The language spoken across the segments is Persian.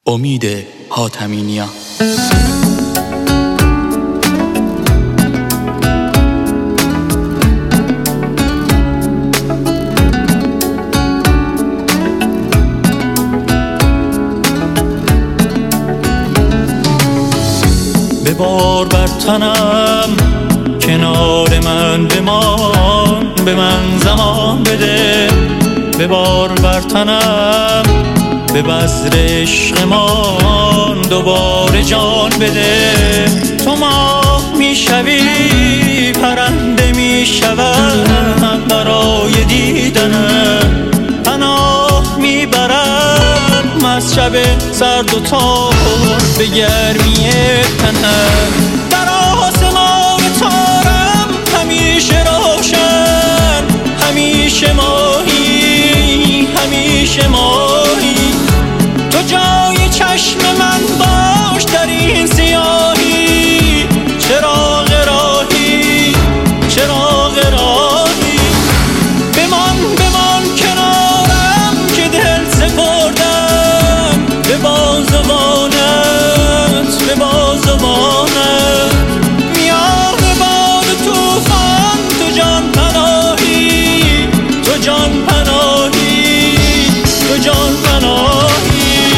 امید حاتمینیا. ببار بر تنم کنار من بمان، به من زمان بده. ببار بر تنم به بذر عشقمان دوباره جان بده. تو ماه میشوی پرنده میشوم برای دیدنم، پناه میبرم از شب سرد و تار به گرمی تنم. در آسمان تارم همیشه روشن، همیشه ماهی، همیشه ماهی. تو جای چشم من باش در این سیاهی، چراغ راهی، چراغ راهی. بمان بمان کنارم که دل سپردم به بازوانت، به بازوانت. میان باد توفان تو جان پناهی، تو جان پناهی، تو جان پناهی.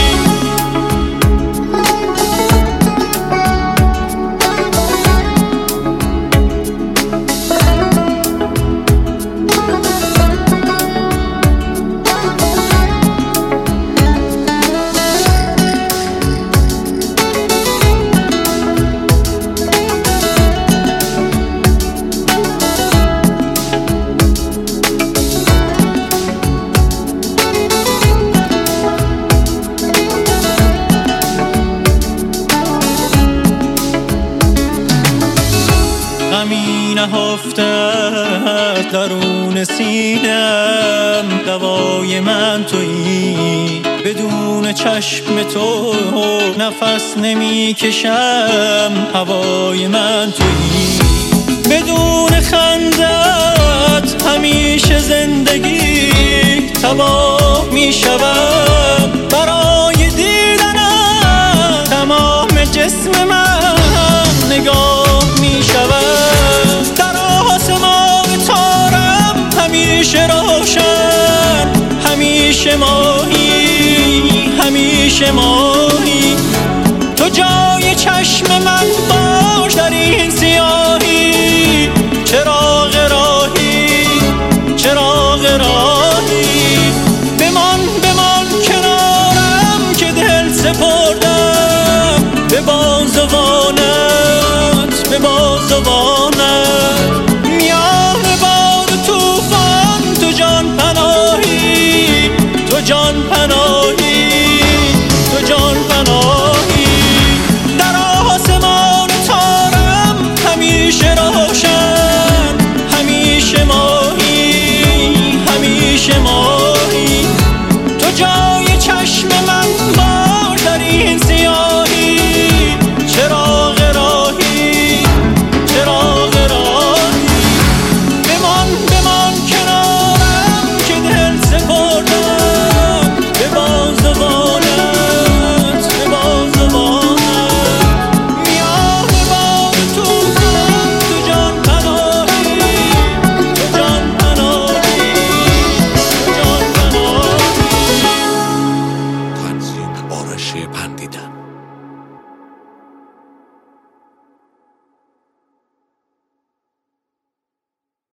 غمی نهفتت درون سینم، دوای من تویی. بدون چشم تو نفس نمی کشم، هوای من تویی. بدون خندت همیشه زندگی تباه می شود. برای دیدنت تمام جسم من نگاه می شود. در آسمان تارم همیشه روشن، همیشه ماهی، همیشه ماهی. تو جای چشم من باش در این سیاهی، چراغ راهی، چراغ راهی. بمان بمان کنارم که دل سپردم به بازوانت، به بازوانت. میان باد توفان تو جان پناهی، تو جان پناهی، تو جان پناهی. در آسمان تارم همیشه روشن، همیشه ماهی، همیشه ماهی. تو جای چشم من باش در این سیاهی، چراغ راهی، چراغ راهی. بمان بمان کنارم که دل سپردم به بازوانت، به بازوانت. میان باد توفان تو جان پناهی، تو جان پناهی، تو جان پناهی. تنظیم آرش پندی.